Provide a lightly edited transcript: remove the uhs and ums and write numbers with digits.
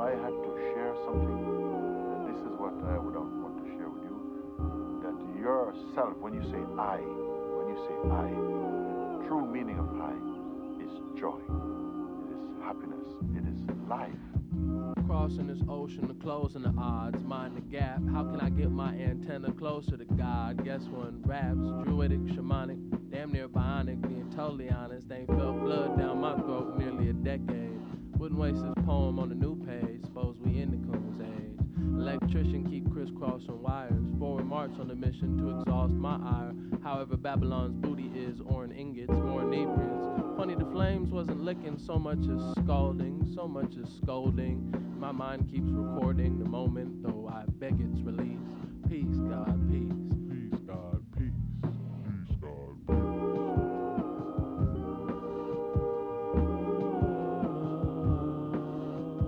I had to share something, and this is what I would want to share with you, that yourself, when you say I, the true meaning of I is joy, it is happiness, it is life. Crossing this ocean to closing the odds, mind the gap. How can I get my antenna closer to God? Guess one raps, druidic, shamanic, damn near bionic. Being totally honest, ain't felt blood down my throat nearly a decade. Wouldn't waste this poem on a new page. Suppose we in the Coon's age. Electrician keep crisscrossing wires. Forward march on the mission to exhaust my ire. However, Babylon's booty is orin ingots, more inebriants. Funny, the flames wasn't licking so much as scalding, so much as scolding. My mind keeps recording the moment, though I beg its release. Peace, God, peace.